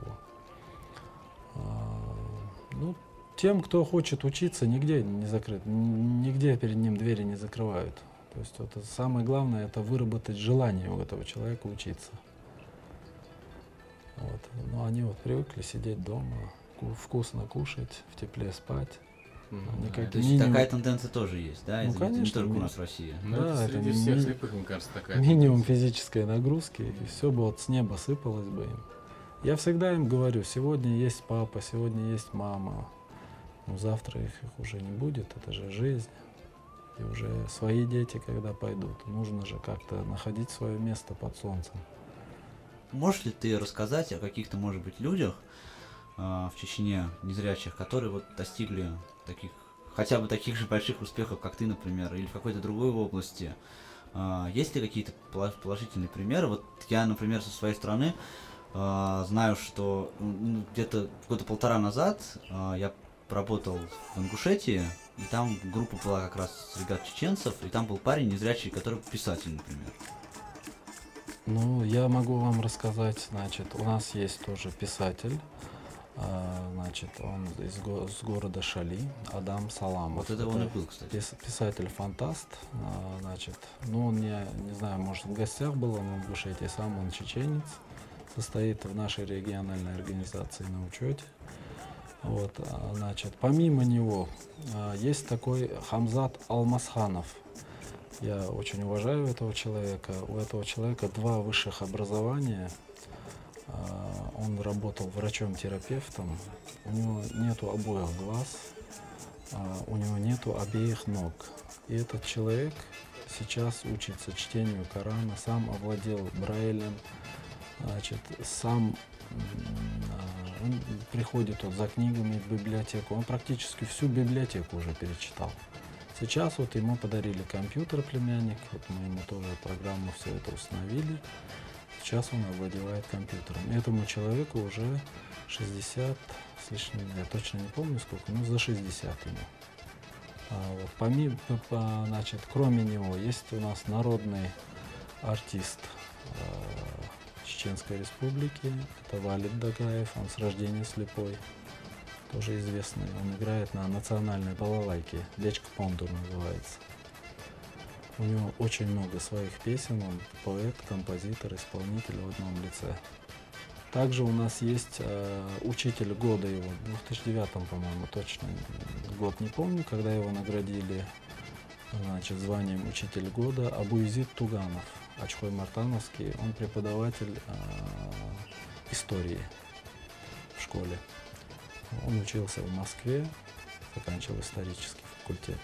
А, ну, тем, кто хочет учиться, нигде не закрыт, н- нигде перед ним двери не закрывают. То есть вот это самое главное, это выработать желание у этого человека учиться. Вот. Но они вот привыкли сидеть дома, ку- вкусно кушать, в тепле спать. М, Они да, как это- То есть минимум- такая тенденция тоже есть, да? Ну, Это не- не конечно, только у ми- нас в России. Ну, Да, это это среди всех ми- слепых, мне кажется, такая. Минимум тенденция. физической нагрузки, и все бы вот с неба сыпалось бы им. Я всегда им говорю, сегодня есть папа, сегодня есть мама, но завтра их, их уже не будет, это же жизнь. И уже свои дети, когда пойдут, нужно же как-то находить свое место под солнцем. Можешь ли ты рассказать о каких-то, может быть, людях а, в Чечне незрячих, которые вот достигли таких, хотя бы таких же больших успехов, как ты, например, или в какой-то другой области? А, есть ли какие-то поло- положительные примеры? Вот я, например, со своей стороны а, знаю, что ну, где-то года полтора назад а, я работал в Ингушетии, и там группа была как раз ребят чеченцев, и там был парень незрячий, который писатель, например. Ну, я могу вам рассказать, значит, у нас есть тоже писатель, а, значит, он из го- с города Шали, Адам Саламов. Вот это он и был, кстати. пис- Писатель-фантаст, а, значит, ну, он, не, не знаю, может, в гостях был он в Ингушетии, сам он чеченец, состоит в нашей региональной организации на учете. Вот, а, значит, помимо него а, есть такой Хамзат Алмасханов. Я очень уважаю этого человека. У этого человека два высших образования. А, Он работал врачом-терапевтом. У него нету обоих глаз, а, у него нету обеих ног. И этот человек сейчас учится чтению Корана, сам овладел Брайлем, значит, сам м, а, он приходит вот за книгами в библиотеку. Он практически всю библиотеку уже перечитал. Сейчас вот ему подарили компьютер, племянник, вот мы ему тоже программу все это установили. Сейчас он овладевает компьютером. Этому человеку уже шестьдесят с лишним, я точно не помню сколько, но за шестьдесят ему. А вот помимо, по- значит, кроме него есть у нас народный артист э, Чеченской Республики, это Валид Дагаев, он с рождения слепой. Тоже известный. Он играет на национальной балалайке. Дечка Пондур называется. У него очень много своих песен. Он поэт, композитор, исполнитель в одном лице. Также у нас есть э, учитель года его. В две тысячи девятом, по-моему, точно год не помню, когда его наградили, значит, званием учитель года. Абуизид Туганов, Очхой Мартановский. Он преподаватель э, истории в школе. Он учился в Москве, заканчивал исторический факультет.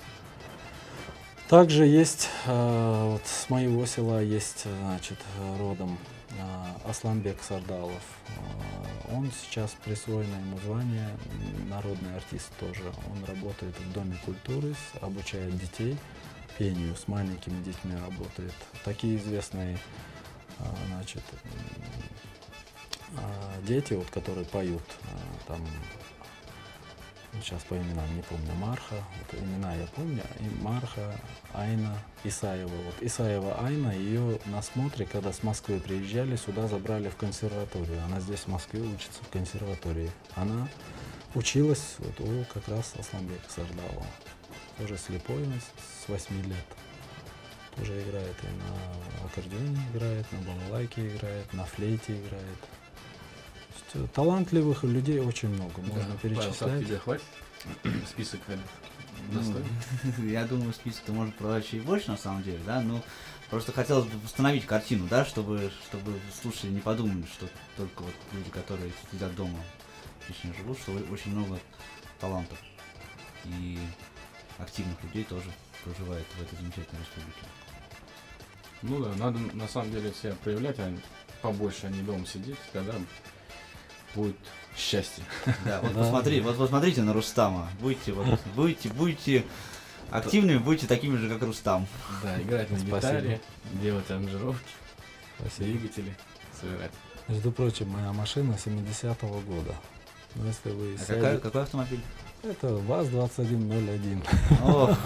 Также есть, э, вот с моего села есть, значит, родом э, Асланбек Сардалов. Э, он сейчас присвоено ему звание народный артист тоже. Он работает в Доме культуры, с- обучает детей пению, с маленькими детьми работает. Такие известные, э, значит, а, дети, вот, которые поют, а, там, сейчас по именам не помню, Марха, вот имена я помню, и Марха, Айна, Исаева. Вот Исаева Айна, ее на смотре, когда с Москвы приезжали, сюда забрали в консерваторию. Она здесь в Москве учится в консерватории. Она училась вот у как раз Асланбека Сардалова. Тоже слепой у нас с восьми лет. Тоже играет и на аккордеоне играет, на балалайке играет, на флейте играет. То есть, талантливых людей очень много, можно Да. перечислять. Павел, как тебе хватит? Список э, достойный. Ну, я думаю, список-то может продать и больше, на самом деле, да, но просто хотелось бы восстановить картину, да, чтобы, чтобы слушатели не подумали, что только вот люди, которые сидят дома, лично живут, что очень много талантов и активных людей тоже проживает в этой замечательной республике. Ну да, надо на самом деле себя проявлять, а побольше, а не дома сидеть, тогда будет счастье. Да, вот Да. посмотри, вот посмотрите на Рустама, будете, вот, будете, будете активными, будете такими же, как Рустам. Да, играть на Спасибо. гитаре, делать аранжировки, Спасибо. двигатели, собирать. Между прочим, моя машина семидесятого года. Но если вы А сядете- какой, какой автомобиль? Это ВАЗ двадцать один ноль один. О,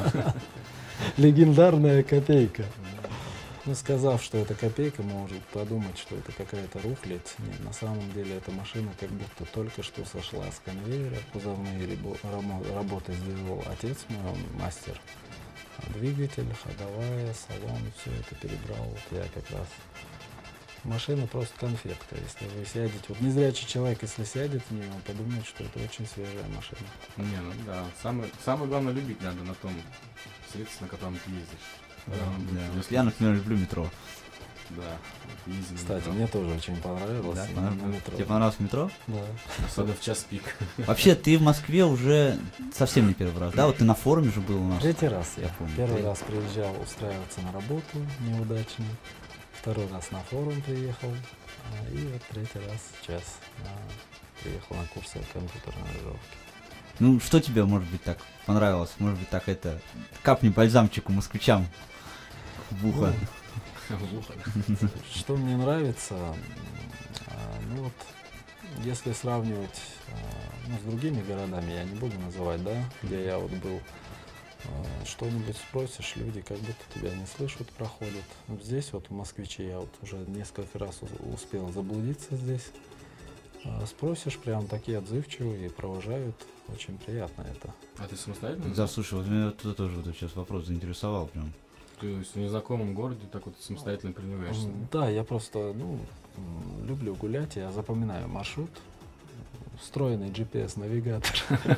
Легендарная копейка. Ну, сказав, что это копейка, может подумать, что это какая-то рухлядь. Нет, на самом деле эта машина как будто только что сошла с конвейера. Кузовные ребо- рамо- работы сделал отец мой, он мастер. А двигатель, ходовая, салон, все это перебрал. Вот я как раз. Машина просто конфетка. Если вы сядете, вот незрячий человек, если сядет в нее, он подумает, что это очень свежая машина. Не, ну да, самое, самое главное любить надо на том средстве, на котором ты ездишь. Да, он будет да, тебе вот служить. я, например, люблю метро. Да, вот ездим на Кстати, метро. мне тоже очень понравилось. Да, именно понравилось? метро. Тебе понравилось метро? Да. Особенно в час пик. Вообще, ты в Москве уже совсем не первый раз, да? Вот ты на форуме же был у нас. Третий раз я Я помню. Первый Ты- раз приезжал устраиваться на работу неудачно. Второй раз на форум приехал. а, И вот третий раз сейчас на- приехал на курсы компьютерной аранжировки. Ну, что тебе, может быть, так понравилось? Может быть, так это... Капни бальзамчику москвичам в ухо. В ухо. Что мне нравится, м, а, ну вот, если сравнивать а, ну, с другими городами, я не буду называть, да, где я вот был, а, что-нибудь спросишь, люди как будто тебя не слышат, проходят. Вот здесь вот в Москвиче я вот уже несколько раз у- успел заблудиться здесь. А, Спросишь, прям такие отзывчивые и провожают, очень приятно это. А ты самостоятельно? Да, слушай, вот меня тут тоже вот сейчас вопрос заинтересовал прям. То есть в незнакомом городе так вот самостоятельно передвигаешься? М, Да, я просто, ну, м, люблю гулять, я запоминаю маршрут, встроенный джи пи эс-навигатор.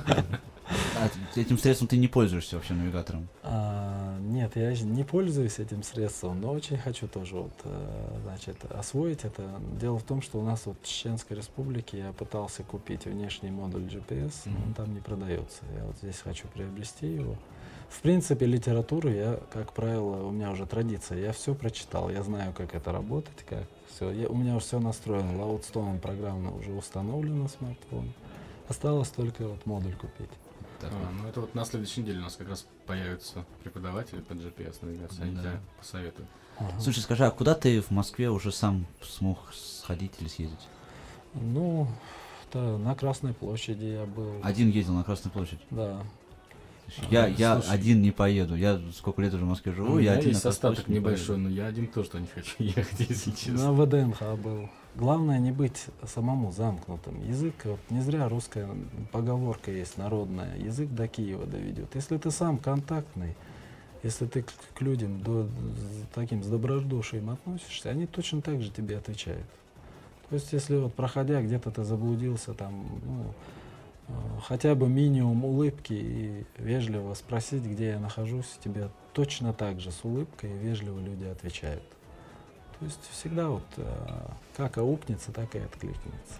А этим средством ты не пользуешься вообще навигатором? А, нет, я ж- не пользуюсь этим средством, но очень хочу тоже вот, э, значит, освоить это. Дело в том, что у нас вот в Чеченской Республике я пытался купить внешний модуль джи пи эс, но он Мгм. там не продается. Я вот здесь хочу приобрести его. В принципе, литературу я, как правило, у меня уже традиция, я все прочитал, я знаю, как это работать, как все. У меня уже все настроено, Loudstone программно уже установлена на смартфон. Осталось только вот модуль купить. Так А, вот. ну это вот на следующей неделе у нас как раз появятся преподаватели по джи пи эс-навигации, они Да. тебя посоветуют. Ага. Слушай, скажи, а куда ты в Москве уже сам смог сходить или съездить? Ну, да, на Красной площади я был. Один ездил на Красную площадь. Да. Я, А, я слушай. один не поеду. Я сколько лет уже в Москве живу, У я меня один на есть Красную остаток площадь не небольшой, поеду. но я один тоже не хочу ехать, если На честно. вэ дэ эн ха был. Главное не быть самому замкнутым. Язык, вот не зря русская поговорка есть народная, язык до Киева доведет. Если ты сам контактный, если ты к, к людям до, с таким с добродушием относишься, они точно так же тебе отвечают. То есть, если вот проходя где-то ты заблудился, там, ну, э, хотя бы минимум улыбки и вежливо спросить, где я нахожусь, тебе точно так же с улыбкой и вежливо люди отвечают. То есть всегда вот э, как аукнется, так и откликнется.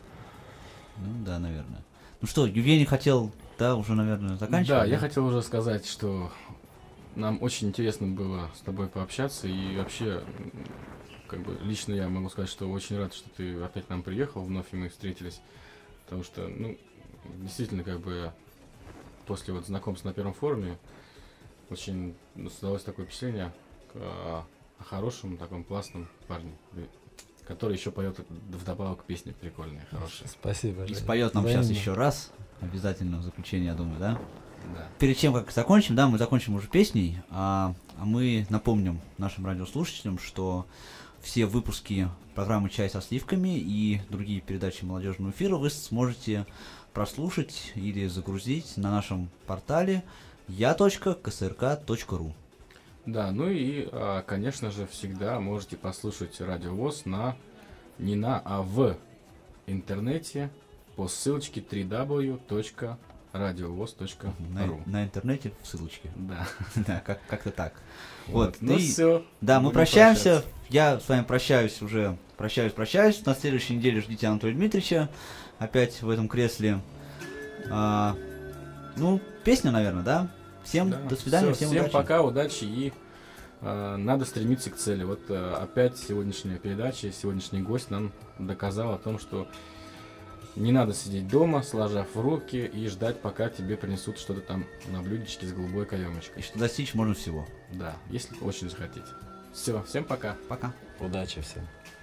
Ну да, наверное. Ну что, Евгений хотел, да, уже, наверное, заканчивать? Да, я хотел уже сказать, что нам очень интересно было с тобой пообщаться, и вообще, м, как бы лично я могу сказать, что очень рад, что ты опять к нам приехал, вновь и мы встретились, потому что, ну, действительно, как бы после вот знакомства на первом форуме очень создалось такое впечатление о, о хорошем, таком классном парне, который еще поет вдобавок песни прикольные, хорошие. Спасибо. И Женя. споет нам сейчас Взаимно. еще раз, обязательно в заключение, я думаю, да? Да. Перед тем, как закончим, да, мы закончим уже песней, а, а мы напомним нашим радиослушателям, что все выпуски программы «Чай со сливками» и другие передачи молодежного эфира вы сможете прослушать или загрузить на нашем портале я точка ка эс эр ка точка ру. Да, ну и, конечно же, всегда можете послушать Радио ВОС на, не на, а в интернете по ссылочке дабл ю дабл ю дабл ю точка радиовос точка ру. На, на интернете в ссылочке. Да. Да, как, как-то так. Вот, Вот, ну и- все. Да, мы прощаемся. Я с вами прощаюсь уже. Прощаюсь, прощаюсь. На следующей неделе ждите Анатолия Дмитриевича. Опять в этом кресле. А, ну, песня, наверное, да? Всем Да. до свидания, Всё, всем, всем удачи. пока, удачи и э, надо стремиться к цели. Вот э, опять сегодняшняя передача, сегодняшний гость нам доказал о том, что не надо сидеть дома, сложав руки и ждать, пока тебе принесут что-то там на блюдечке с голубой И каемочкой. что достичь можно всего. Да, если очень захотите. Все, всем пока. Пока. Удачи всем.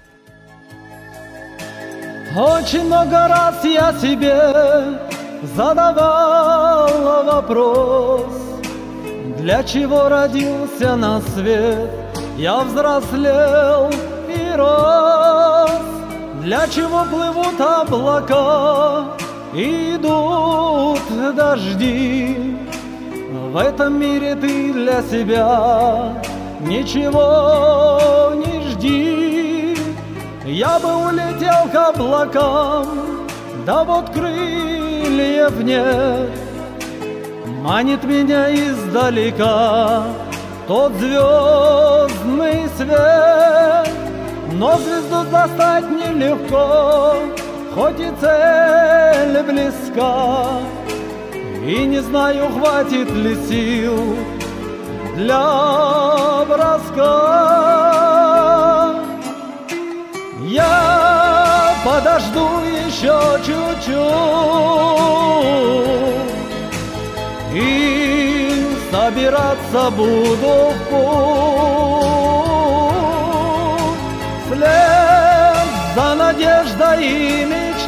Очень много раз я себе задавал вопрос, для чего родился на свет, я взрослел и рос, для чего плывут облака и идут дожди. В этом мире ты для себя ничего не жди. Я бы улетел к облакам, да вот крыльев нет. Манит меня издалека тот звездный свет. Но звезду достать нелегко, хоть и цель близка. И не знаю, хватит ли сил для броска. Я подожду еще чуть-чуть и собираться буду в путь. Вслед за надеждой и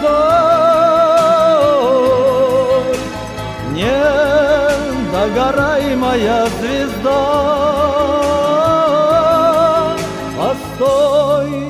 мечтой не догорай, моя звезда, постой.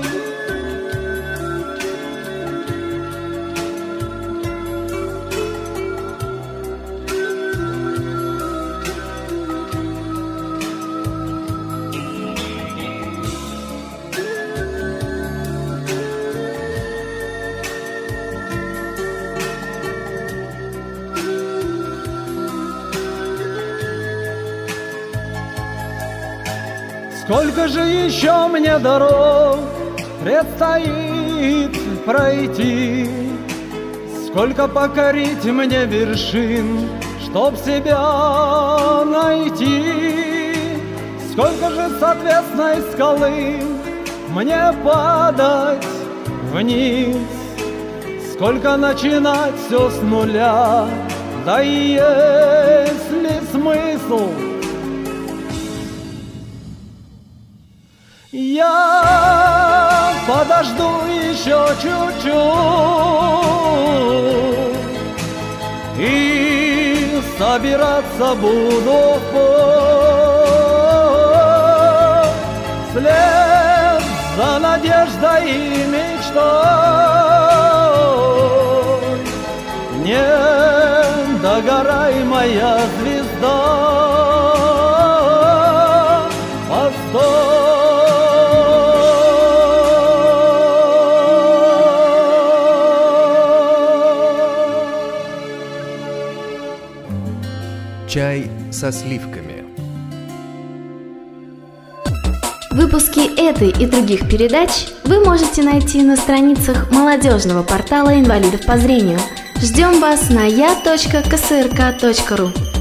Сколько же еще мне дорог предстоит пройти, сколько покорить мне вершин, чтоб себя найти, сколько же с отвесной скалы мне падать вниз, сколько начинать все с нуля, да и есть ли смысл? Я подожду еще чуть-чуть и собираться буду в путь. Вслед за надеждой и мечтой не догорай, моя звезда, постой. Чай со сливками. Выпуски этой и других передач вы можете найти на страницах молодежного портала инвалидов по зрению. Ждем вас на я точка ка эс эр ка точка ру.